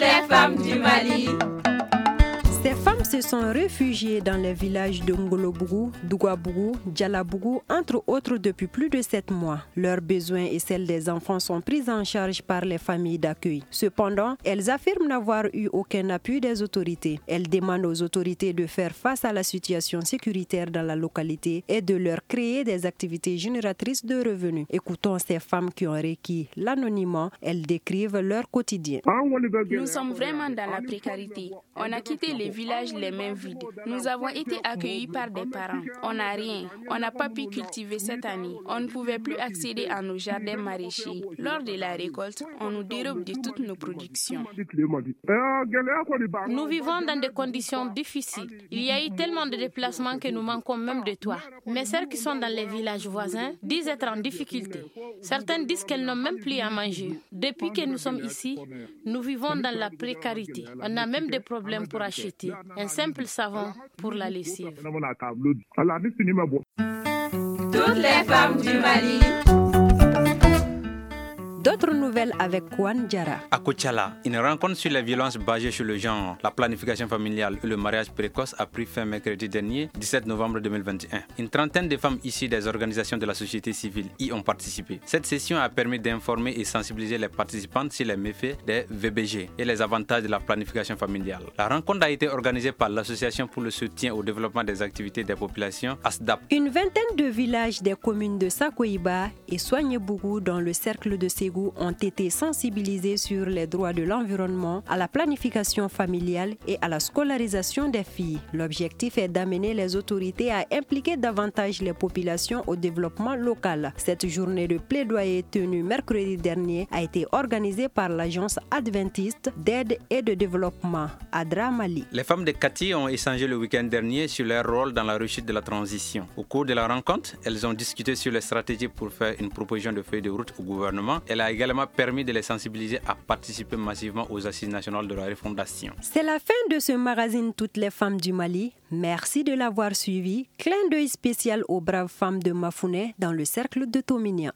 les femmes du Mali. Ces femmes se sont réfugiées dans les villages de Ngolobougou, Dougabougou, Djalabougou, entre autres depuis plus de 7 mois. Leurs besoins et celles des enfants sont pris en charge par les familles d'accueil. Cependant, elles affirment n'avoir eu aucun appui des autorités. Elles demandent aux autorités de faire face à la situation sécuritaire dans la localité et de leur créer des activités génératrices de revenus. Écoutons ces femmes qui ont requis l'anonymat. Elles décrivent leur quotidien. Nous sommes vraiment dans la précarité. On a quitté les villages les mains vides. Nous avons été accueillis par des parents. On n'a rien. On n'a pas pu cultiver cette année. On ne pouvait plus accéder à nos jardins maraîchers. Lors de la récolte, on nous dérobe de toutes nos productions. Nous vivons dans des conditions difficiles. Il y a eu tellement de déplacements que nous manquons même de toit. Mes sœurs qui sont dans les villages voisins disent être en difficulté. Certaines disent qu'elles n'ont même plus à manger. Depuis que nous sommes ici, nous vivons dans la précarité. On a même des problèmes pour acheter un simple savon pour la lessive. Toutes les femmes du Mali. D'autres nouvelles avec Kwan Diara. À Kochala, une rencontre sur les violences basées sur le genre, la planification familiale et le mariage précoce a pris fin mercredi dernier, 17 novembre 2021. Une trentaine de femmes issues des organisations de la société civile y ont participé. Cette session a permis d'informer et sensibiliser les participantes sur les méfaits des VBG et les avantages de la planification familiale. La rencontre a été organisée par l'Association pour le soutien au développement des activités des populations, ASDAP. Une vingtaine de villages des communes de Sakoiba et Soignebougou dans le cercle de Ségou ont été sensibilisés sur les droits de l'environnement, à la planification familiale et à la scolarisation des filles. L'objectif est d'amener les autorités à impliquer davantage les populations au développement local. Cette journée de plaidoyer tenue mercredi dernier a été organisée par l'Agence adventiste d'aide et de développement, ADRA Mali. Les femmes de Kati ont échangé le week-end dernier sur leur rôle dans la réussite de la transition. Au cours de la rencontre, elles ont discuté sur les stratégies pour faire une proposition de feuille de route au gouvernement. Elle a également permis de les sensibiliser à participer massivement aux assises nationales de la refondation. C'est la fin de ce magazine Toutes les femmes du Mali. Merci de l'avoir suivi. Clin d'œil spécial aux braves femmes de Mafouné dans le cercle de Tominia.